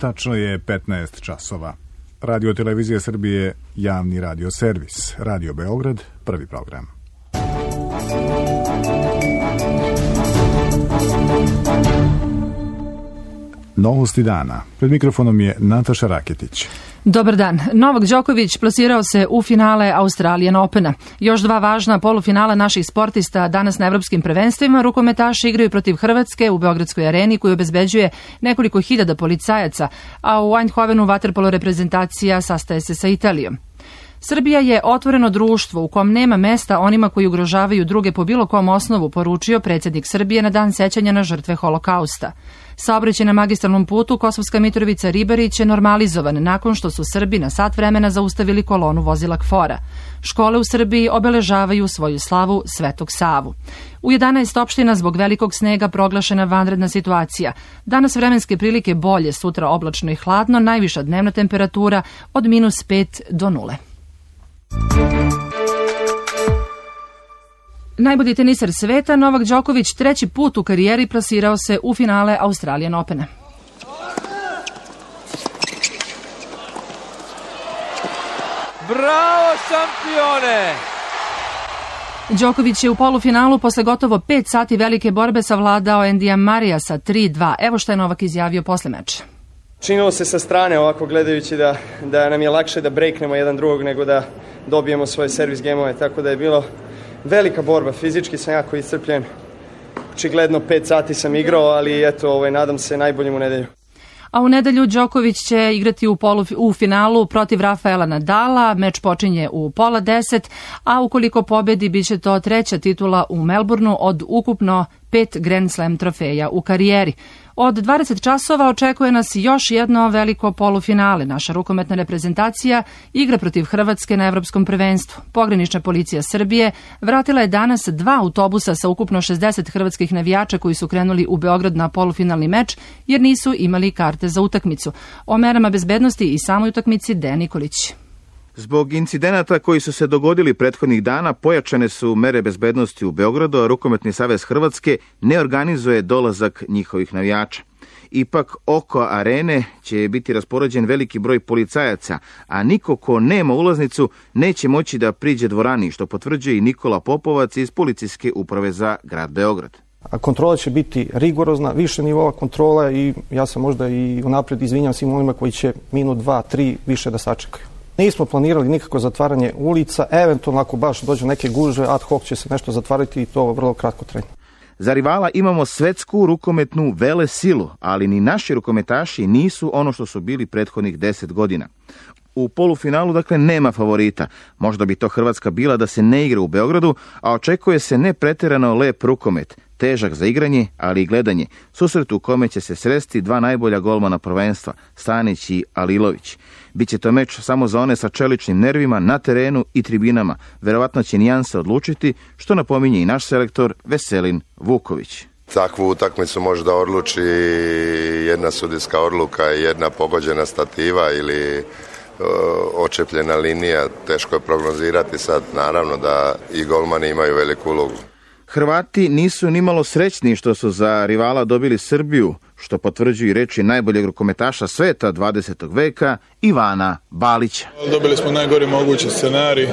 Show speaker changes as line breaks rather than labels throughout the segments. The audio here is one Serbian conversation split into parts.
Tačno je 15 časova. Radio Televizija Srbije, javni radio servis. Radio Beograd, prvi program. Novosti dana. Pred mikrofonom je Nataša Raketić.
Dobar dan. Novak Đoković plasirao se u finale Australian Opena. Još dva važna polufinala naših sportista danas na evropskim prvenstvima. Rukometaši igraju protiv Hrvatske u Beogradskoj areni koju obezbeđuje nekoliko hiljada policajaca, a u Eindhovenu vaterpolo reprezentacija sastaje se sa Italijom. Srbija je otvoreno društvo u kom nema mesta onima koji ugrožavaju druge po bilo kom osnovu, poručio predsjednik Srbije na dan sećanja na žrtve Holokausta. Saobraćaj na magistralnom putu Kosovska Mitrovica-Ribarić je normalizovan nakon što su Srbi na sat vremena zaustavili kolonu vozila KFOR-a. Škole u Srbiji obeležavaju svoju slavu Svetog Savu. U 11 opština zbog velikog snega proglašena vanredna situacija. Danas vremenske prilike bolje, sutra oblačno i hladno, najviša dnevna temperatura od -5 do 0. Najbolji teniser sveta, Novak Đoković, treći put u karijeri plasirao se u finale Australian Opena.
Bravo, šampione!
Đoković je u polufinalu posle gotovo 5 sati velike borbe savladao Endija Marija sa 3-2. Evo što je Novak izjavio posle meča.
Činilo se sa strane ovako gledajući da nam je lakše da breaknemo jedan drugog nego da dobijemo svoje servis gemove, tako da je bilo velika borba. Fizički sam jako iscrpljen. Očigledno 5 sati sam igrao, ali eto, nadam se najboljim u nedelju.
A u nedelju Đoković će igrati u finalu protiv Rafaela Nadala. Meč počinje u 9:30, a ukoliko pobedi biće to treća titula u Melbourneu od ukupno 5 Grand Slam trofeja u karijeri. Od 20 časova očekuje nas još jedno veliko polufinale. Naša rukometna reprezentacija igra protiv Hrvatske na evropskom prvenstvu. Pogranična policija Srbije vratila je danas 2 autobusa sa ukupno 60 hrvatskih navijača koji su krenuli u Beograd na polufinalni meč jer nisu imali karte za utakmicu. O merama bezbednosti i samoj utakmici Dejan Nikolić.
Zbog incidenata koji su se dogodili prethodnih dana, pojačane su mere bezbednosti u Beogradu, a Rukometni savez Hrvatske ne organizuje dolazak njihovih navijača. Ipak, oko arene će biti raspoređen veliki broj policajaca, a niko ko nema ulaznicu neće moći da priđe dvorani, što potvrđuje i Nikola Popovac iz Policijske uprave za grad Beograd.
Kontrola će biti rigorozna, više nivoa kontrola i ja se možda i unaprijed izvinjam svim onima koji će minut, 2, 3 više da sačekaju. Nismo planirali nikako zatvaranje ulica, eventualno ako baš dođe neke gužve, ad hoc će se nešto zatvarati i to vrlo kratko traje.
Za rivala imamo svetsku rukometnu velesilu, ali ni naši rukometaši nisu ono što su bili prethodnih 10 godina. U polufinalu, dakle, nema favorita. Možda bi to Hrvatska bila da se ne igra u Beogradu, a očekuje se ne pretjerano lep rukomet, težak za igranje, ali i gledanje. Susret u kome će se sresti 2 najbolja golmana prvenstva, Stanić i Alilović. Biće to meč samo za one sa čeličnim nervima na terenu i tribinama. Verovatno će nijanse odlučiti, što napominje i naš selektor Veselin Vuković.
Takvu utakmicu može da odluči jedna sudijska odluka, jedna pogođena stativa ili očepljena linija. Teško je prognozirati sad, naravno da i golmani imaju veliku ulogu.
Hrvati nisu nimalo srećni što su za rivala dobili Srbiju, što potvrđuju i reči najboljeg rukometaša sveta 20. veka Ivana Balića.
Dobili smo najgori mogući scenarij,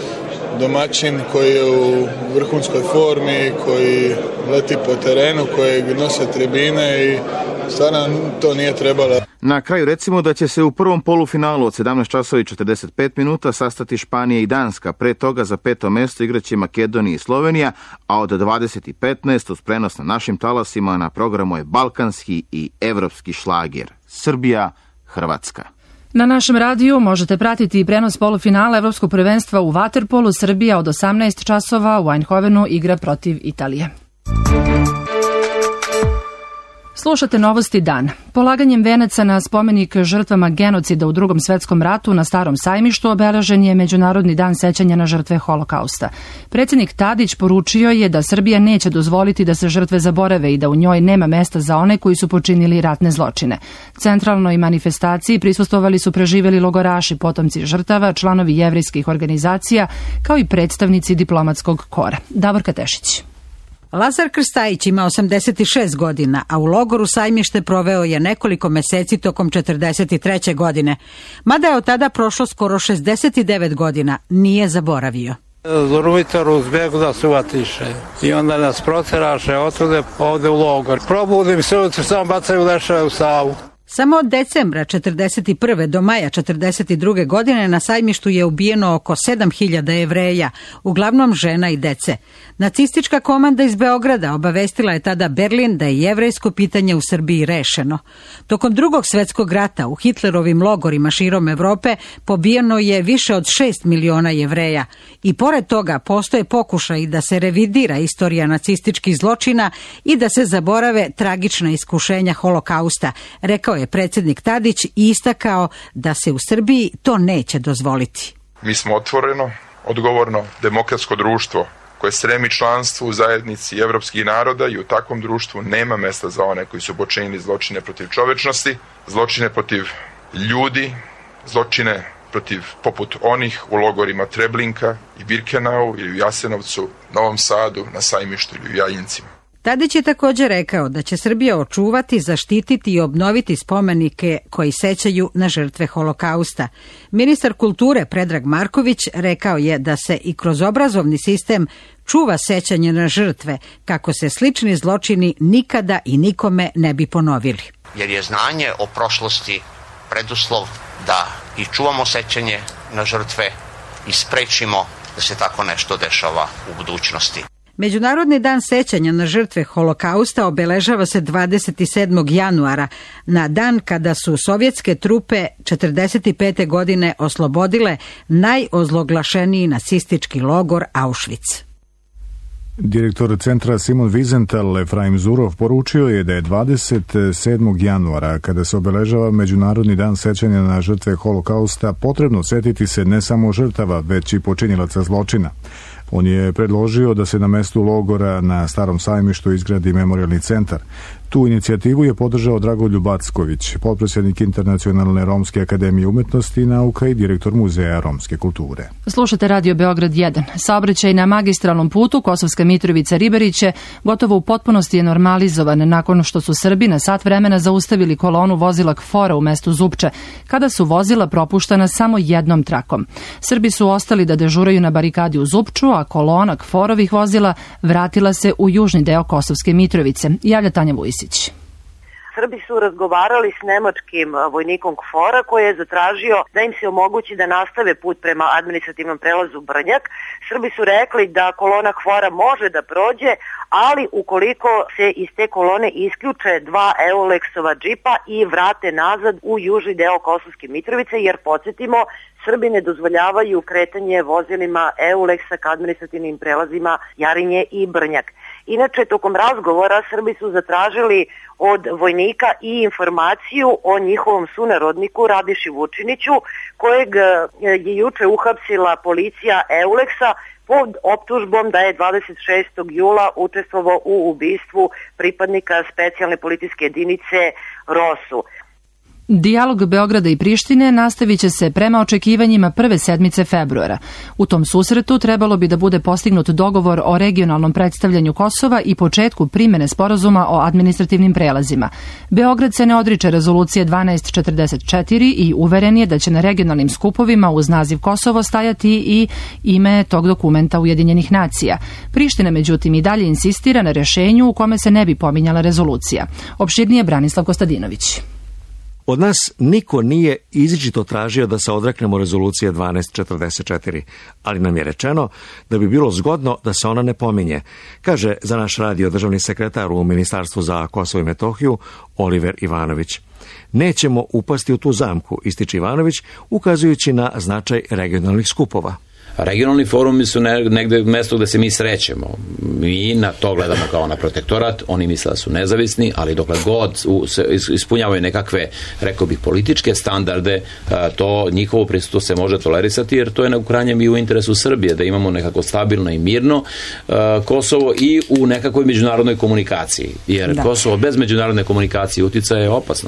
domaćin koji je u vrhunskoj formi, koji leti po terenu, koji nose tribine i stvarno to nije trebalo.
Na kraju recimo da će se u prvom polufinalu od 17:45 sastati Španija i Danska. Pre toga za 5. mesto igraće Makedonija i Slovenija, a od 20:15 uz prenos na našim talasima na programu je balkanski i evropski šlager. Srbija, Hrvatska.
Na našem radiju možete pratiti i prenos polufinala Evropskog prvenstva u vaterpolu. Srbija od 18 časova u Eindhovenu igra protiv Italije. Slušate Novosti dan. Polaganjem venaca na spomenik žrtvama genocida u Drugom svetskom ratu na Starom sajmištu obeležen je Međunarodni dan sećanja na žrtve Holokausta. Predsjednik Tadić poručio je da Srbija neće dozvoliti da se žrtve zaborave i da u njoj nema mesta za one koji su počinili ratne zločine. Centralnoj manifestaciji prisustvovali su preživjeli logoraši, potomci žrtava, članovi jevrejskih organizacija, kao i predstavnici diplomatskog kora. Davorka Tešić.
Lazar Krstajić ima 86 godina, a u logoru Sajmište proveo je nekoliko meseci tokom 43. godine. Mada je od tada prošlo skoro 69 godina, nije zaboravio.
Zorujte Ruzbek da se uvatiše i onda nas proteraše otude ovde u logor. Probudim se, sam bacaju leševe u Savu.
Samo od decembra 1941. do maja 1942. godine na Sajmištu je ubijeno oko 7000 Jevreja, uglavnom žena i dece. Nacistička komanda iz Beograda obavestila je tada Berlin da je jevrejsko pitanje u Srbiji rešeno. Tokom Drugog svjetskog rata u Hitlerovim logorima širom Evrope pobijeno je više od 6 miliona Jevreja. I pored toga postoje pokušaj da se revidira istorija nacističkih zločina i da se zaborave tragična iskušenja Holokausta, rekao je predsjednik Tadić i istakao da se u Srbiji to neće dozvoliti.
Mi smo otvoreno, odgovorno, demokratsko društvo koje stremi članstvu u zajednici evropskih naroda i u takvom društvu nema mesta za one koji su počinili zločine protiv čovečnosti, zločine protiv ljudi, zločine protiv poput onih u logorima Treblinka i Birkenau ili u Jasenovcu, Novom Sadu, na Sajmištu ili u Jajincima.
Tadić je također rekao da će Srbija očuvati, zaštititi i obnoviti spomenike koji sećaju na žrtve Holokausta. Ministar kulture Predrag Marković rekao je da se i kroz obrazovni sistem čuva sećanje na žrtve, kako se slični zločini nikada i nikome ne bi ponovili.
Jer je znanje o prošlosti preduslov da i čuvamo sećanje na žrtve i sprečimo da se tako nešto dešava u budućnosti.
Međunarodni dan sećanja na žrtve Holokausta obeležava se 27. januara, na dan kada su sovjetske trupe 1945. godine oslobodile najozloglašeniji nacistički logor Auschwitz.
Direktor centra Simon Wiesenthal Efraim Zurov poručio je da je 27. januara, kada se obeležava Međunarodni dan sećanja na žrtve Holokausta, potrebno setiti se ne samo žrtava, već i počinilaca zločina. On je predložio da se na mestu logora na Starom Sajmištu izgradi memorijalni centar. Tu inicijativu je podržao Dragoljub Acković, potpredsjednik Internacionalne Romske akademije umetnosti i nauka i direktor Muzeja romske kulture.
Slušate Radio Beograd 1. Saobraćaj na magistralnom putu Kosovska Mitrovica-Ribariće gotovo u potpunosti je normalizovan nakon što su Srbi na sat vremena zaustavili kolonu vozila KFOR-a u mestu Zupče, kada su vozila propuštana samo jednom trakom. Srbi su ostali da dežuraju na barikadi u Zupču, a kolona KFOR-ovih vozila vratila se u južni deo Kosovske Mitrovice. Javlja Tanja Vujsić.
Srbi su razgovarali s nemačkim vojnikom KFOR-a koji je zatražio da im se omogući da nastave put prema administrativnom prelazu Brnjak. Srbi su rekli da kolona KFOR-a može da prođe, ali ukoliko se iz te kolone isključe 2 Eulexova džipa i vrate nazad u južni deo Kosovske Mitrovice, jer podsjetimo, Srbi ne dozvoljavaju kretanje vozilima Eulexa ka administrativnim prelazima Jarinje i Brnjak. Inače, tokom razgovora Srbi su zatražili od vojnika i informaciju o njihovom sunarodniku Radiši Vučiniću, kojeg je juče uhapsila policija Eulexa pod optužbom da je 26. jula učestvovao u ubistvu pripadnika specijalne policijske jedinice ROSU.
Dijalog Beograda i Prištine nastavit će se prema očekivanjima prve sedmice februara. U tom susretu trebalo bi da bude postignut dogovor o regionalnom predstavljanju Kosova i početku primene sporazuma o administrativnim prelazima. Beograd se ne odriče rezolucije 1244 i uveren je da će na regionalnim skupovima uz naziv Kosovo stajati i ime tog dokumenta Ujedinjenih nacija. Priština međutim i dalje insistira na rešenju u kome se ne bi pominjala rezolucija. Opširnije Branislav Kostadinović.
Od nas niko nije izričito tražio da se odreknemo rezolucije 1244, ali nam je rečeno da bi bilo zgodno da se ona ne pominje, kaže za naš radio državni sekretar u Ministarstvu za Kosovo i Metohiju Oliver Ivanović. Nećemo upasti u tu zamku, ističe Ivanović, ukazujući na značaj regionalnih skupova.
Regionalni forumi su negde mesto gde se mi srećemo. Mi na to gledamo kao na protektorat, oni misle da su nezavisni, ali dokle god ispunjavaju nekakve, rekao bih, političke standarde, to njihovo prisustvo se može tolerisati, jer to je u krajnjem i u interesu Srbije, da imamo nekako stabilno i mirno Kosovo i u nekakvoj međunarodnoj komunikaciji. Jer Kosovo bez međunarodne komunikacije uticaja je opasno.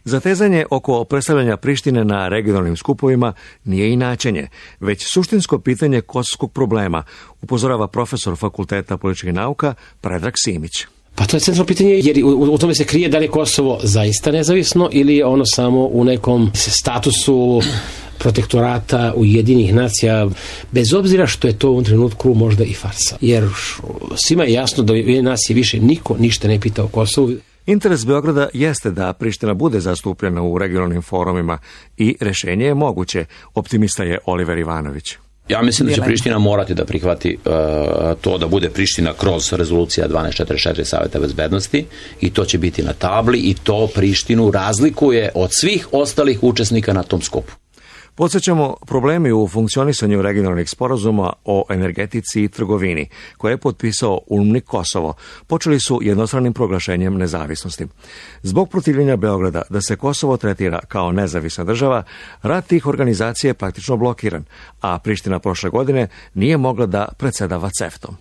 Zatezanje oko predstavljanja Prištine na regionalnim skupovima nije inačenje, već suštinsko pitanje kosovskog problema, upozorava profesor Fakulteta političkih nauka Predrag Simić.
Pa to je centralno pitanje, jer u tome se krije da li je Kosovo zaista nezavisno ili je ono samo u nekom statusu protektorata Ujedinjenih nacija, bez obzira što je to u ovom trenutku možda i farsa. Jer svima je jasno da Ujedinjene nacije više niko ništa ne pita o Kosovu.
Interes Beograda jeste da Priština bude zastupljena u regionalnim forumima i rešenje je moguće, optimista je Oliver Ivanović.
Ja mislim da će Priština morati da prihvati to da bude Priština kroz rezolucija 1244 Saveta bezbednosti i to će biti na tabli i to Prištinu razlikuje od svih ostalih učesnika na tom skupu.
Podsjećamo, problemi u funkcionisanju regionalnih sporazuma o energetici i trgovini, koje je potpisao UNMIK Kosovo, počeli su jednostranim proglašenjem nezavisnosti. Zbog protivljenja Beograda da se Kosovo tretira kao nezavisna država, rad tih organizacija je praktično blokiran, a Priština prošle godine nije mogla da predsedava CEFTA-om.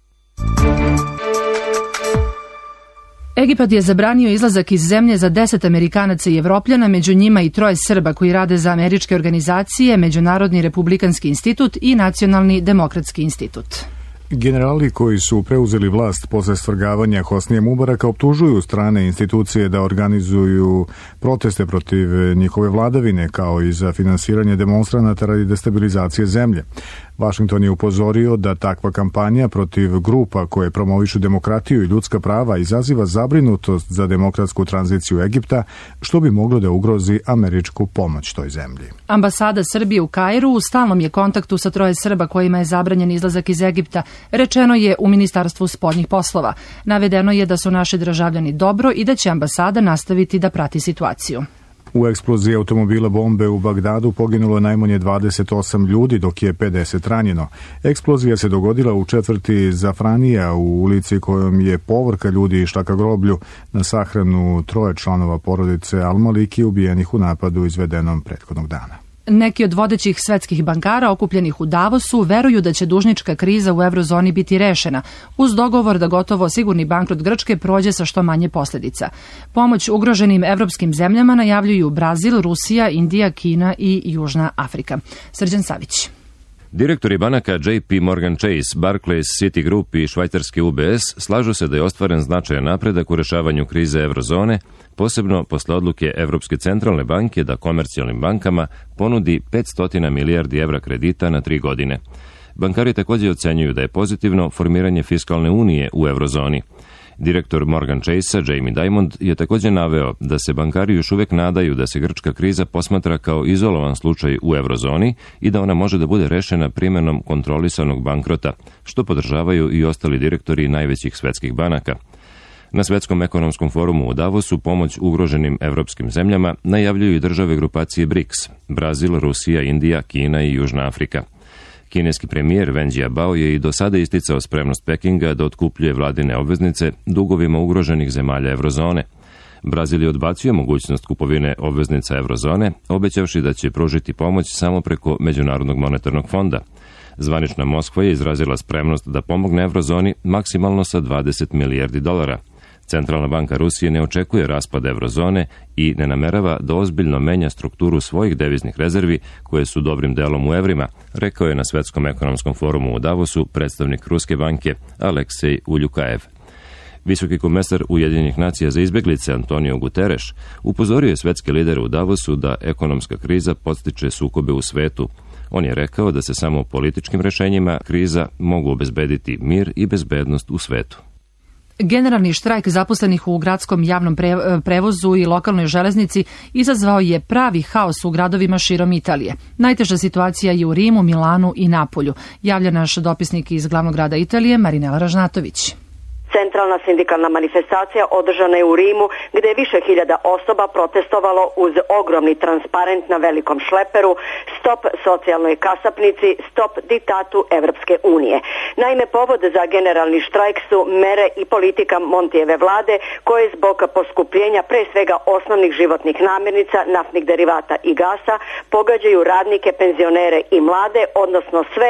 Egipat je zabranio izlazak iz zemlje za 10 Amerikanaca i Evropljana, među njima i 3 Srba koji rade za američke organizacije, Međunarodni republikanski institut i Nacionalni demokratski institut.
Generali koji su preuzeli vlast posle svrgavanja Hosnije Mubaraka optužuju strane institucije da organizuju proteste protiv njihove vladavine, kao i za finansiranje demonstranata radi destabilizacije zemlje. Washington je upozorio da takva kampanja protiv grupa koje promovišu demokratiju i ljudska prava izaziva zabrinutost za demokratsku tranziciju Egipta, što bi moglo da ugrozi američku pomoć toj zemlji.
Ambasada Srbije u Kairu u stalnom je kontaktu sa 3 Srba kojima je zabranjen izlazak iz Egipta, rečeno je u Ministarstvu spoljnih poslova. Navedeno je da su naši državljani dobro i da će ambasada nastaviti da prati situaciju.
U eksploziji automobila bombe u Bagdadu poginulo najmanje 28 ljudi, dok je 50 ranjeno. Eksplozija se dogodila u četvrti Zafranija, u ulici kojom je povorka ljudi išla ka groblju na sahranu 3 članova porodice Al-Maliki ubijenih u napadu izvedenom prethodnog dana.
Neki od vodećih svetskih bankara okupljenih u Davosu veruju da će dužnička kriza u eurozoni biti rešena, uz dogovor da gotovo sigurni bankrot Grčke prođe sa što manje posljedica. Pomoć ugroženim evropskim zemljama najavljuju Brazil, Rusija, Indija, Kina i Južna Afrika. Srđan Savić.
Direktori banaka JP Morgan Chase, Barclays, Citigroup i švajcarski UBS slažu se da je ostvaren značajan napredak u rešavanju krize eurozone, posebno posle odluke Evropske centralne banke da komercijalnim bankama ponudi 500 milijardi evra kredita na 3 godine. Bankari također ocenjuju da je pozitivno formiranje fiskalne unije u eurozoni. Direktor Morgan Chase-a, Jamie Dimond, je također naveo da se bankari još uvijek nadaju da se grčka kriza posmatra kao izolovan slučaj u eurozoni i da ona može da bude rešena primjenom kontrolisanog bankrota, što podržavaju i ostali direktori najvećih svetskih banaka. Na Svetskom ekonomskom forumu u Davosu pomoć ugroženim evropskim zemljama najavljuju i države grupacije BRICS, Brazil, Rusija, Indija, Kina i Južna Afrika. Kineski premijer Wen Jiabao je i do sada isticao spremnost Pekinga da otkupljuje vladine obveznice dugovima ugroženih zemalja eurozone. Brazil je odbacio mogućnost kupovine obveznica eurozone, obećavši da će pružiti pomoć samo preko Međunarodnog monetarnog fonda. Zvanična Moskva je izrazila spremnost da pomogne eurozoni maksimalno sa 20 milijardi dolara. Centralna banka Rusije ne očekuje raspad eurozone i ne namerava da ozbiljno menja strukturu svojih deviznih rezervi, koje su dobrim delom u evrima, rekao je na Svetskom ekonomskom forumu u Davosu predstavnik Ruske banke Aleksej Uljukajev. Visoki komesar Ujedinjenih nacija za izbeglice Antonio Guterres upozorio je svetske lidere u Davosu da ekonomska kriza podstiče sukobe u svetu. On je rekao da se samo političkim rešenjima kriza mogu obezbediti mir i bezbednost u svetu.
Generalni štrajk zaposlenih u gradskom javnom prevozu i lokalnoj železnici izazvao je pravi haos u gradovima širom Italije. Najteža situacija je u Rimu, Milanu i Napolju, javlja naš dopisnik iz glavnog grada Italije, Marinela Ražnatović.
Centralna sindikalna manifestacija održana je u Rimu, gde je više hiljada osoba protestovalo uz ogromni transparent na velikom šleperu Stop socijalnoj kasapnici, stop diktatu Evropske unije. Naime, povod za generalni štrajk su mere i politika Montijeve vlade, koje zbog poskupljenja pre svega osnovnih životnih namirnica, naftnih derivata i gasa pogađaju radnike, penzionere i mlade, odnosno sve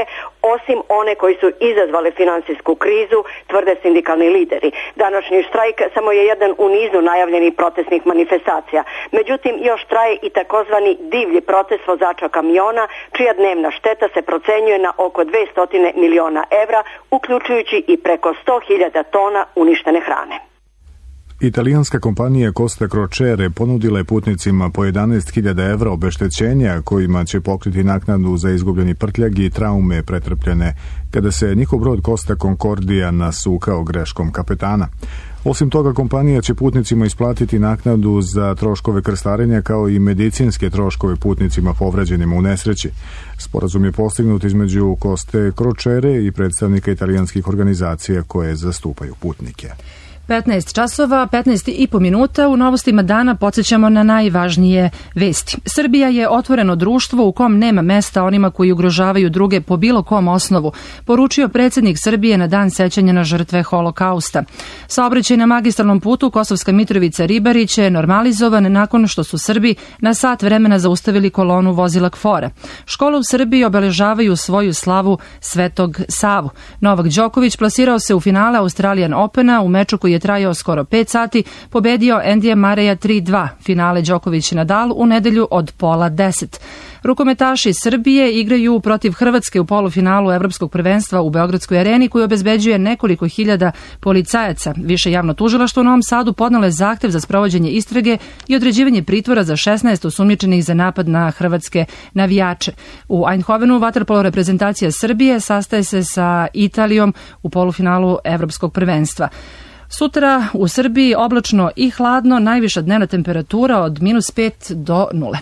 osim one koji su izazvale financijsku krizu, tvrde sindikalni lideri. Današnji štrajk samo je jedan u nizu najavljenih protestnih manifestacija. Međutim, još traje i takozvani divlji protest vozača kamiona, čija dnevna šteta se procenjuje na oko 200 miliona evra, uključujući i preko 100.000 tona uništene hrane.
Italijanska kompanija Costa Crociere ponudila je putnicima po 11.000 evra obeštećenja kojima će pokriti naknadu za izgubljeni prtljag i traume pretrpljene kada se njihov brod Costa Concordia nasukao greškom kapetana. Osim toga, kompanija će putnicima isplatiti naknadu za troškove krstarenja kao i medicinske troškove putnicima povređenima u nesreći. Sporazum je postignut između Coste Crociere i predstavnika italijanskih organizacija koje zastupaju putnike.
15 časova, 15,5 minuta. U novostima dana podsjećamo na najvažnije vesti. Srbija je otvoreno društvo u kom nema mesta onima koji ugrožavaju druge po bilo kom osnovu, poručio predsjednik Srbije na dan sećanja na žrtve Holokausta. Saobraćaj na magistralnom putu Kosovska Mitrovica-Ribarić je normalizovan nakon što su Srbi na sat vremena zaustavili kolonu vozila KFOR-a. Škole u Srbiji obeležavaju svoju slavu Svetog Savu. Novak Đoković plasirao se u finale Australian Opena u meču koji je trajao skoro 5 sati, pobedio Endija Mareja 3-2. Finale Đoković i Nadal u nedelju od pola 10. Rukometaši Srbije igraju protiv Hrvatske u polufinalu Evropskog prvenstva u Beogradskoj areni koji obezbeđuje nekoliko hiljada policajaca. Više javno tužilaštvo u Novom Sadu podnelo je zahtev za sprovođenje istrage i određivanje pritvora za 16 osumnjičenih za napad na hrvatske navijače. U Eindhovenu vaterpolo reprezentacija Srbije sastaje se sa Italijom u polufinalu Evropskog prvenstva. Sutra u Srbiji oblačno i hladno, najviša dnevna temperatura od -5 do 0.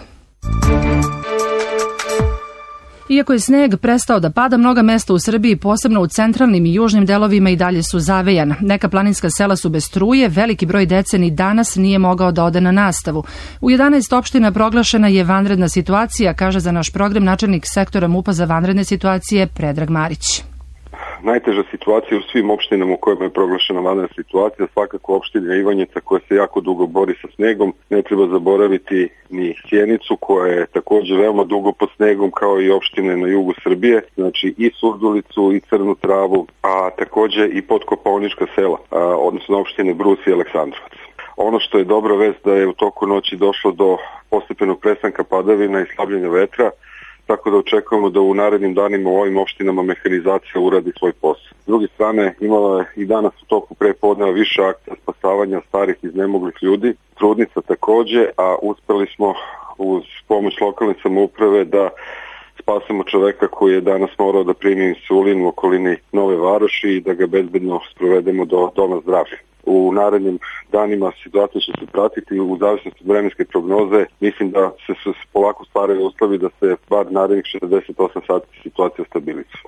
Iako je sneg prestao da pada, mnoga mesta u Srbiji, posebno u centralnim i južnim delovima, i dalje su zavejana. Neka planinska sela su bez struje, veliki broj dece ni danas nije mogao da ode na nastavu. U 11 opština proglašena je vanredna situacija, kaže za naš program načelnik sektora MUP-a za vanredne situacije Predrag Marić.
Najteža situacija u svim opštinama u kojima je proglašena vanredna situacija, svakako opština Ivanjica koja se jako dugo bori sa snegom. Ne treba zaboraviti ni Sjenicu koja je također veoma dugo pod snegom, kao i opštine na jugu Srbije, znači i Surdulicu i Crnu Travu, a također i podkopaonička sela, odnosno opštine Brus i Aleksandrovac. Ono što je dobra vest da je u toku noći došlo do postepenog prestanka padavina i slabljenja vetra, tako da očekujemo da u narednim danima u ovim opštinama mehanizacija uradi svoj posao. S druge strane, imala je i danas u toku prepodneva više akcija spasavanja starih i iznemoglih ljudi, trudnica također, a uspeli smo uz pomoć lokalne samouprave da spasemo čoveka koji je danas morao da primi insulin u okolini Nove Varoši i da ga bezbedno sprovedemo do doma zdravlja. U narednim danima situacija će se pratiti u zavisnosti od vremenske prognoze. Mislim da se polako stvaraju uslovi da se bar narednih 48 sati situacija stabilizuje.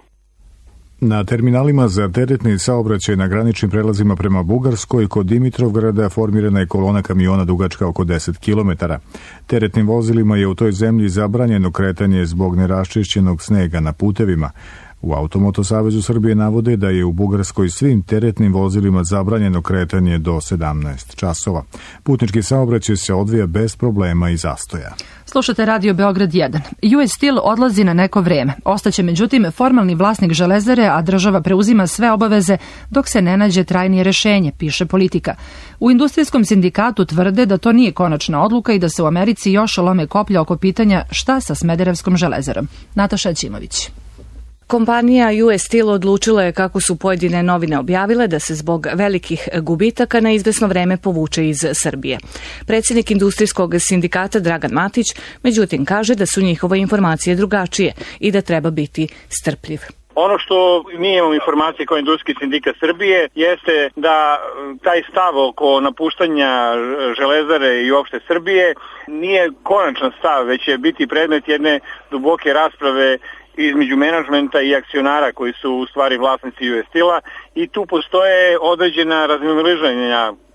Na terminalima za teretni saobraćaj na graničnim prelazima prema Bugarskoj kod Dimitrovgrada formirana je kolona kamiona dugačka oko 10 km. Teretnim vozilima je u toj zemlji zabranjeno kretanje zbog neraščišćenog snega na putevima. U Automoto Savezu Srbije navode da je u Bugarskoj svim teretnim vozilima zabranjeno kretanje do 17 časova. Putnički saobraćaj se odvija bez problema i zastoja.
Slušate Radio Beograd 1. US Steel odlazi na neko vreme. Ostaće međutim formalni vlasnik Železare, a država preuzima sve obaveze dok se ne nađe trajnije rešenje, piše Politika. U industrijskom sindikatu tvrde da to nije konačna odluka i da se u Americi još lome koplja oko pitanja šta sa Smederevskom železarom. Nataša Ćimović.
Kompanija US Steel odlučila je, kako su pojedine novine objavile, da se zbog velikih gubitaka na izvesno vreme povuče iz Srbije. Predsjednik industrijskog sindikata Dragan Matić, međutim, kaže da su njihove informacije drugačije i da treba biti strpljiv.
Ono što mi imamo informacije kao industrijski sindikat Srbije jeste da taj stav oko napuštanja Železare i uopšte Srbije nije konačan stav, već će biti predmet jedne duboke rasprave između menadžmenta i akcionara koji su u stvari vlasnici US Steel-a i tu postoje određena razmimoilaženja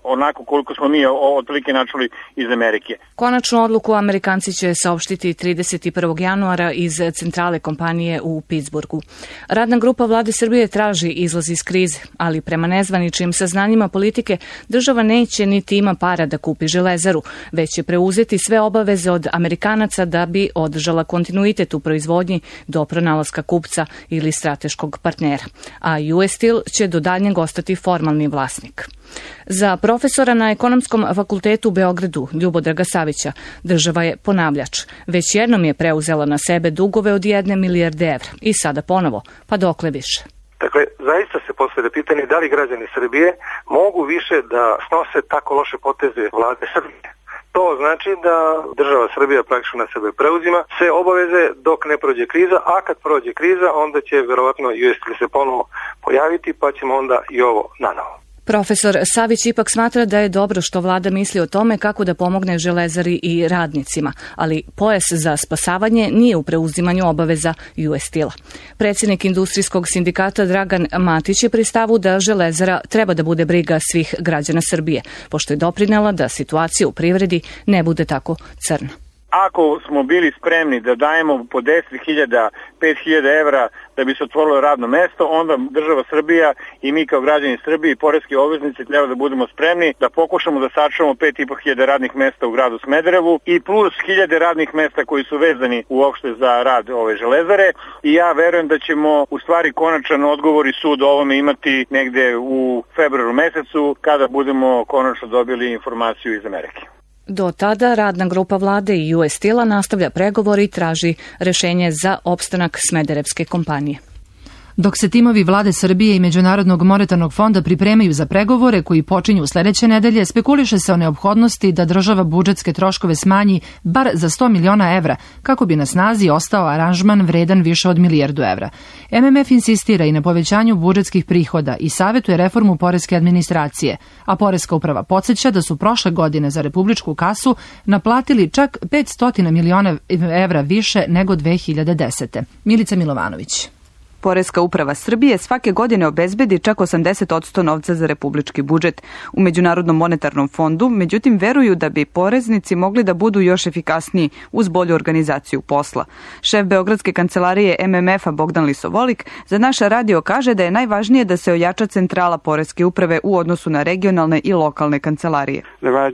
onako koliko smo mi otprilike načuli iz Amerike.
Konačnu odluku Amerikanci će saopštiti 31. januara iz centrale kompanije u Pittsburghu. Radna grupa vlade Srbije traži izlaz iz krize, ali prema nezvaničnim saznanjima politike država neće niti ima para da kupi železaru, već će preuzeti sve obaveze od Amerikanaca da bi održala kontinuitet u proizvodnji do pronalaska kupca ili strateškog partnera, a US Steel će do daljnjeg ostati formalni vlasnik. Za profesora na Ekonomskom fakultetu u Beogradu, Ljubodraga Savića, država je ponavljač. Već jednom je preuzela na sebe dugove od 1 milijarde evra i sada ponovo, pa dokle više?
Dakle, zaista se postavlja pitanje da li građani Srbije mogu više da snose tako loše poteze vlade Srbije. To znači da država Srbija praktično na sebe preuzima sve obaveze dok ne prođe kriza, a kad prođe kriza onda će verovatno US se ponovo pojaviti pa ćemo onda i ovo nanovo.
Profesor Savić ipak smatra da je dobro što vlada misli o tome kako da pomogne železari i radnicima, ali pojas za spasavanje nije u preuzimanju obaveza US Steel-a. Predsjednik industrijskog sindikata Dragan Matić je pri stavu da železara treba da bude briga svih građana Srbije, pošto je doprinela da situacija u privredi ne bude tako crna.
Ako smo bili spremni da dajemo po 10.000, 5.000 evra da bi se otvorilo radno mesto, onda država Srbija i mi kao građani Srbije i poreski obveznici treba da budemo spremni da pokušamo da sačuvamo 5.500 radnih mesta u gradu Smederevu i plus 1.000 radnih mesta koji su vezani uopšte za rad ove železare. I ja verujem da ćemo u stvari konačan odgovor i sud o ovome imati negde u februaru mesecu kada budemo konačno dobili informaciju iz Amerike.
Do tada radna grupa vlade i US Steel-a nastavlja pregovor i traži rešenje za opstanak smederevske kompanije. Dok se timovi vlade Srbije i Međunarodnog monetarnog fonda pripremaju za pregovore koji počinju sledeće nedelje, spekuliše se o neophodnosti da država budžetske troškove smanji bar za 100 miliona evra, kako bi na snazi ostao aranžman vredan više od milijardu evra. MMF insistira i na povećanju budžetskih prihoda i savetuje reformu poreske administracije, a poreska uprava podsjeća da su prošle godine za republičku kasu naplatili čak 500 miliona evra više nego 2010. Milica Milovanović.
Poreska uprava Srbije svake godine obezbedi čak 80% novca za republički budžet. U Međunarodnom monetarnom fondu, međutim, veruju da bi poreznici mogli da budu još efikasniji uz bolju organizaciju posla. Šef Beogradske kancelarije MMF-a Bogdan Lisovolik za naš radio kaže da je najvažnije da se ojača centrala poreske uprave u odnosu na regionalne i lokalne kancelarije.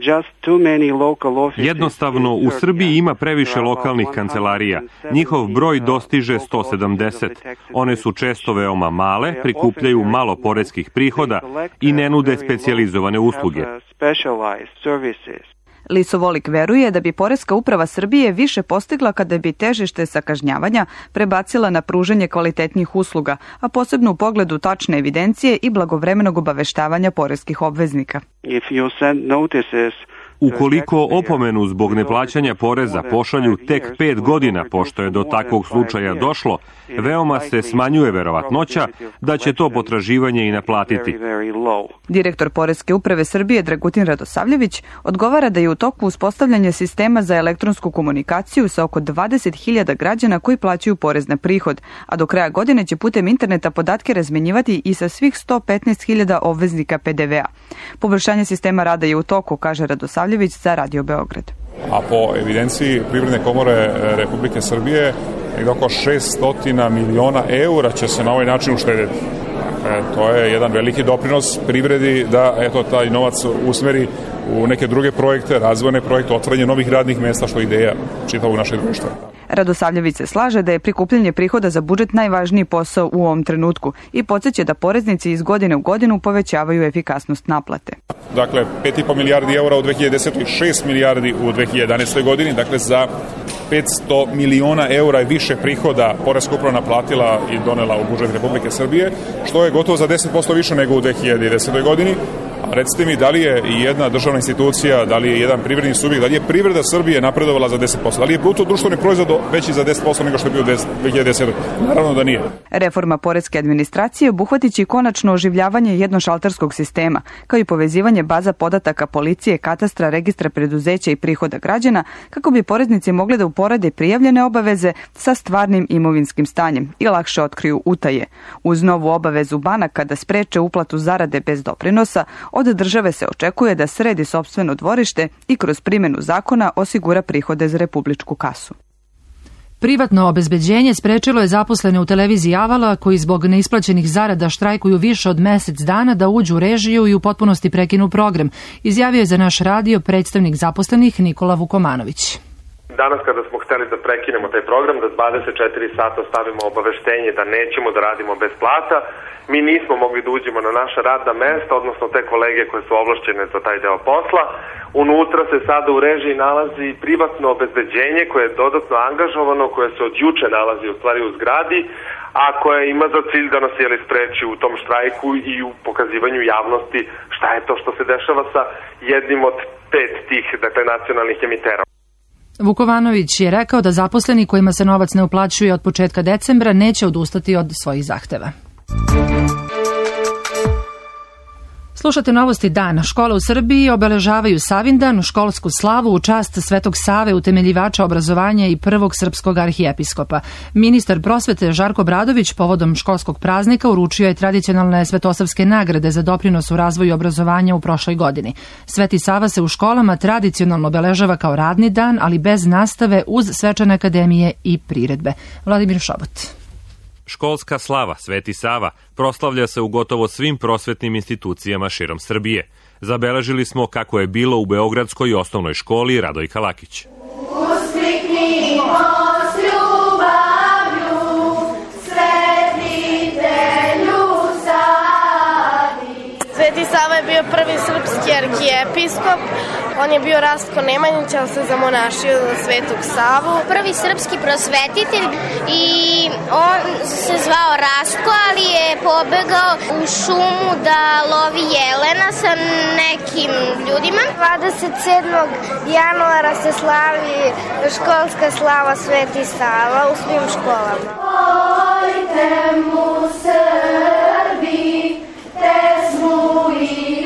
Jednostavno, u Srbiji ima previše lokalnih kancelarija. Njihov broj dostiže 170. One su često veoma male, prikupljaju malo poreskih prihoda i ne nude specijalizovane usluge.
Lisovolik veruje da bi Poreska uprava Srbije više postigla kada bi težište sakažnjavanja prebacila na pružanje kvalitetnih usluga, a posebno u pogledu tačne evidencije i blagovremenog obaveštavanja poreskih obveznika.
Ukoliko opomenu zbog neplaćanja poreza pošalju tek 5 godina pošto je do takvog slučaja došlo, veoma se smanjuje verovatnoća da će to potraživanje i naplatiti.
Direktor Poreske uprave Srbije Dragutin Radosavljević odgovara da je u toku uspostavljanje sistema za elektronsku komunikaciju sa oko 20.000 građana koji plaćaju porez na prihod, a do kraja godine će putem interneta podatke razmenjivati i sa svih 115.000 obveznika PDV-a. Poboljšanje sistema rada je u toku, kaže Radosavljević za Radio Beograd.
A po evidenciji Privredne komore Republike Srbije, nekako oko 600 miliona eura će se na ovaj način uštediti. To je jedan veliki doprinos privredi da taj novac usmeri u neke druge projekte, razvojne projekte, otvaranje novih radnih mesta, što je ideja čitavog našeg društva.
Radosavljević se slaže da je prikupljanje prihoda za budžet najvažniji posao u ovom trenutku i podsjeća da poreznici iz godine u godinu povećavaju efikasnost naplate.
Dakle, 5,5 milijardi eura u 2010. i 6 milijardi u 2011. godini, dakle za 500 miliona eura je više prihoda Poreska uprava naplatila i donela u budžet Republike Srbije, što je gotovo za 10% više nego u 2010. godini. A recite mi, da li je i jedna državna institucija, da li je jedan privredni subjekt, da li je privreda Srbije napredovala za 10%, da li je bruto društveni proizvod veći za 10% nego što je bio 2010. Naravno da nije.
Reforma poreske administracije obuhvatit će konačno oživljavanje jednošalterskog sistema, kao i povezivanje baza podataka policije, katastra, registra preduzeća i prihoda građana, kako bi poreznici mogli da uporede prijavljene obaveze sa stvarnim imovinskim stanjem i lakše otkriju utaje. Uz novu obavezu banaka da spreče uplatu zarade bez doprinosa, Od države se očekuje da sredi sopstveno dvorište i kroz primjenu zakona osigura prihode za republičku kasu.
Privatno obezbeđenje sprečilo je zaposlene u televiziji Avala koji zbog neisplaćenih zarada štrajkuju više od mesec dana da uđu u režiju i u potpunosti prekinu program, izjavio je za naš radio predstavnik zaposlenih Nikola Vukomanović.
Danas kada smo hteli da prekinemo taj program, da 24 sata stavimo obaveštenje da nećemo da radimo bez plata, mi nismo mogli da uđemo na naša radna mesta, odnosno te kolege koje su ovlašćene za taj deo posla. Unutra se sada u režiji nalazi privatno obezbeđenje koje je dodatno angažovano, koje se od juče nalazi u stvari u zgradi, a koje ima za cilj da nas spreči u tom štrajku i u pokazivanju javnosti šta je to što se dešava sa jednim od 5 tih, dakle, nacionalnih emitera.
Vukovanović je rekao da zaposleni kojima se novac ne uplaćuje od početka decembra neće odustati od svojih zahteva. Slušate novosti dana. Škole u Srbiji obeležavaju Savindan, školsku slavu u čast Svetog Save, utemeljivača obrazovanja i prvog srpskog arhijepiskopa. Ministar prosvete Žarko Obradović povodom školskog praznika uručio je tradicionalne svetosavske nagrade za doprinos u razvoju obrazovanja u prošloj godini. Sveti Sava se u školama tradicionalno obeležava kao radni dan, ali bez nastave, uz svečane akademije i priredbe. Vladimir Šobot.
Školska slava Sveti Sava proslavlja se u gotovo svim prosvetnim institucijama širom Srbije. Zabeležili smo kako je bilo u Beogradskoj osnovnoj školi Radojka Lakić.
Sveti Sava je bio prvi srpski arhijepiskop. On je bio Rastko Nemanjić, ali se zamonašio za Svetog Savu.
Prvi srpski prosvetitelj i on se zvao Rastko, ali je pobegao u šumu da lovi jelena sa nekim ljudima. 27. januara se slavi školska slava Sveti Sava u svim školama. Ojte mu Srbi, pesmu i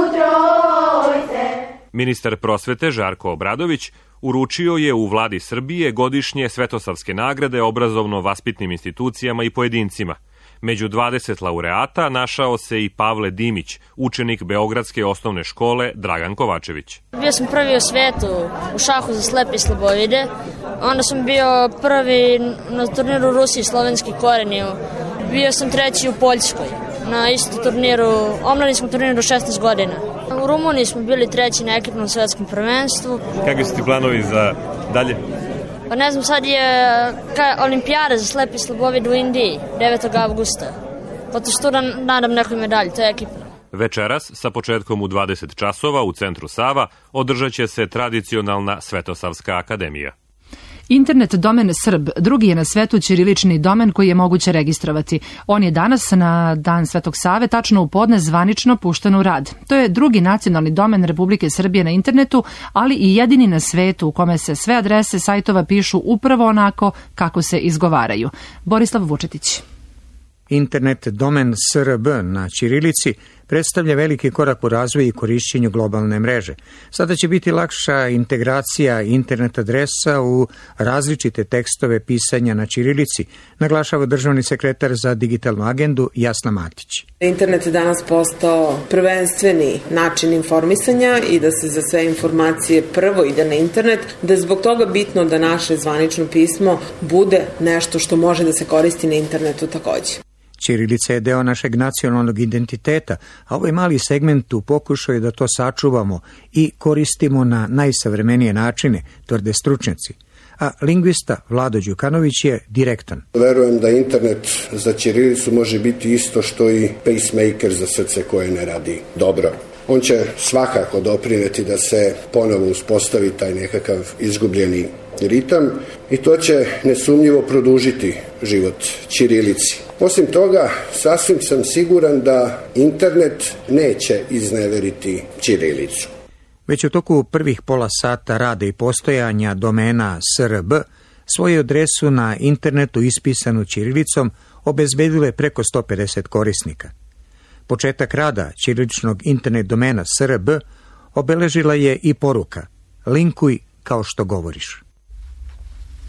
utrojte.
Ministar prosvete Žarko Obradović uručio je u Vladi Srbije godišnje svetosavske nagrade obrazovno-vaspitnim institucijama i pojedincima. Među 20 laureata našao se i Pavle Dimić, učenik Beogradske osnovne škole Dragan Kovačević.
Bio sam prvi u svetu u šahu za slepe i slabovide. Onda sam bio prvi na turniru u Rusiji slovenski koreni. Bio sam treći u Poljskoj na isto turniru, omladinskom turniru do 16 godina. U Rumuniji smo bili treći na ekipnom svetskom prvenstvu.
Kakvi su ti planovi za dalje?
Pa ne znam, sad je olimpijada za slepi slabovid u Indiji, 9. avgusta. Zato što nadam nekoj medalji, to je ekipno.
Večeras, sa početkom u 20 časova u centru Sava, održat će se tradicionalna Svetosavska akademija.
Internet domen Srb drugi je na svetu ćirilični domen koji je moguće registrovati. On je danas na Dan Svetog Save tačno u podne zvanično pušten u rad. To je drugi nacionalni domen Republike Srbije na internetu, ali i jedini na svetu u kome se sve adrese sajtova pišu upravo onako kako se izgovaraju. Borislav Vučetić.
Internet domen SRB na ćirilici predstavlja veliki korak u razvoju i korišćenju globalne mreže. Sada će biti lakša integracija internet adresa u različite tekstove pisanja na ćirilici, naglašava državni sekretar za digitalnu agendu Jasna Matić.
Internet je danas postao prvenstveni način informisanja i da se za sve informacije prvo ide na internet, da je zbog toga bitno da naše zvanično pismo bude nešto što može da se koristi na internetu takođe.
Ćirilica je deo našeg nacionalnog identiteta, a ovaj mali segment u pokušaju da to sačuvamo i koristimo na najsavremenije načine, tvrde stručnjaci. A lingvista Vlado Đukanović je direktan.
Verujem da internet za ćirilicu može biti isto što i pacemaker za srce koje ne radi dobro. On će svakako doprineti da se ponovo uspostavi taj nekakav izgubljeni ritam i to će nesumnjivo produžiti život ćirilici. Osim toga, sasvim sam siguran da internet neće izneveriti ćirilicu.
Već u toku prvih pola sata rada i postojanja domena SRB, svoju adresu na internetu ispisanu ćirilicom obezbedile preko 150 korisnika. Početak rada ćiriličnog internet domena SRB obeležila je i poruka: linkuj kao što govoriš.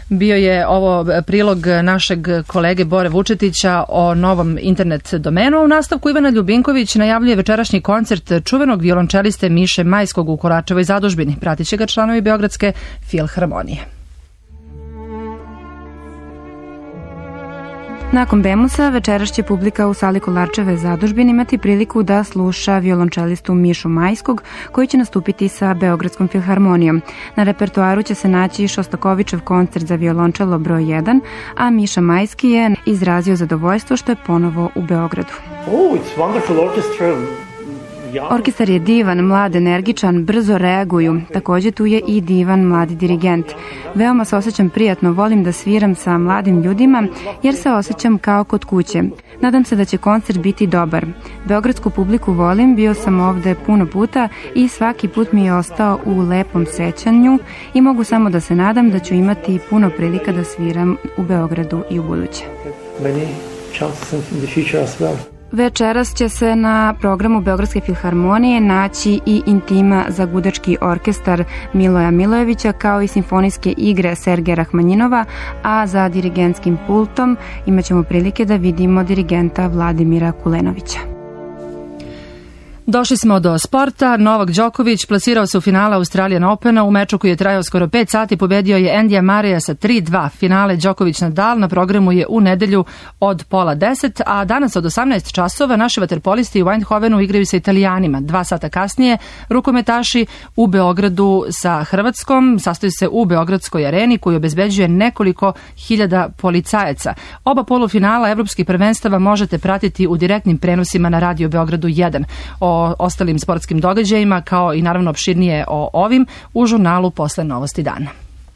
Bio je ovo prilog našeg kolege Bore Vučetića o novom internet domenu. U nastavku Ivana Ljubinković najavljuje večerašnji koncert čuvenog violončeliste Miše Majskog u Koračevoj zadužbini. Pratit će ga članovi Beogradske filharmonije.
Nakon Bemusa, večeras će publika u sali Kolarčeve zadužbine imati priliku da sluša violončelistu Mišu Majskog, koji će nastupiti sa Beogradskom filharmonijom. Na repertoaru će se naći Šostakovićev koncert za violončelo broj 1, a Miša Majski je izrazio zadovoljstvo što je ponovo u Beogradu.
It's wonderful orchestra.
Orkestar je divan, mlad, energičan, brzo reaguju. Također tu je i divan mladi dirigent. Veoma se osjećam prijatno, volim da sviram sa mladim ljudima jer se osjećam kao kod kuće. Nadam se da će koncert biti dobar. Beogradsku publiku volim, bio sam ovde puno puta i svaki put mi je ostao u lepom sećanju i mogu samo da se nadam da ću imati puno prilika da sviram u Beogradu i u buduće. Večeras će se na programu Beogradske filharmonije naći i intima za gudački orkestar Miloja Milojevića, kao i simfonijske igre Sergeja Rahmanjinova, a za dirigentskim pultom imaćemo prilike da vidimo dirigenta Vladimira Kulenovića.
Došli smo do sporta. Novak Đoković plasirao se u finale Australian Opena. U meču koji je trajao skoro 5 sati pobedio je Endija Mareja sa 3-2. Finale Đoković-Nadal na programu je u nedelju od 9:30, a danas od 18 časova naši vaterpolisti u Eindhovenu igraju sa Italijanima. 2 sata kasnije rukometaši u Beogradu sa Hrvatskom. Sastoji se u Beogradskoj areni koju obezbeđuje nekoliko hiljada policajaca. Oba polufinala evropskih prvenstava možete pratiti u direktnim prenosima na Radio Beogradu 1. O ostalim sportskim događajima, kao i naravno opširnije o ovim, u žurnalu Posle novosti dana.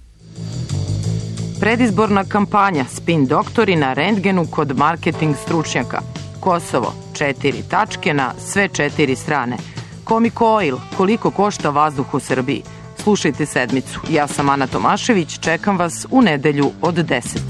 Predizborna kampanja Spin doktori na rentgenu kod marketing stručnjaka. Kosovo, 4 tačke na sve 4 strane. Comic Oil, koliko košta vazduh u Srbiji. Slušajte sedmicu. Ja sam Ana Tomašević, čekam vas u nedelju od 10.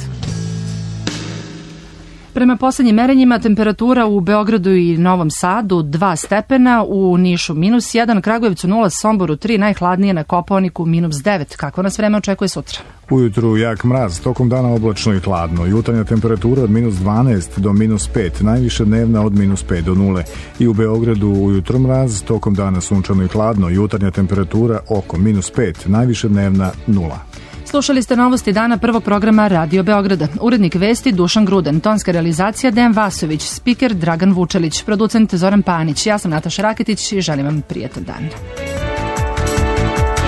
Prema poslednjim merenjima temperatura u Beogradu i Novom Sadu 2 stepena, u Nišu -1, Kragujevcu 0, Somboru 3, najhladnije na Kopaoniku -9. Kako nas vreme očekuje sutra?
Ujutru jak mraz, tokom dana oblačno i hladno. Jutarnja temperatura od -12 do -5, najviše dnevna od -5 do 0. I u Beogradu ujutro mraz, tokom dana sunčano i hladno. Jutarnja temperatura oko -5, najviše dnevna 0.
Slušali ste novosti dana prvog programa Radio Beograda. Urednik vesti Dušan Gruden, tonska realizacija Dejan Vasović, spiker Dragan Vučelić, producent Zoran Panić. Ja sam Nataša Raketić i želim vam prijatan dan.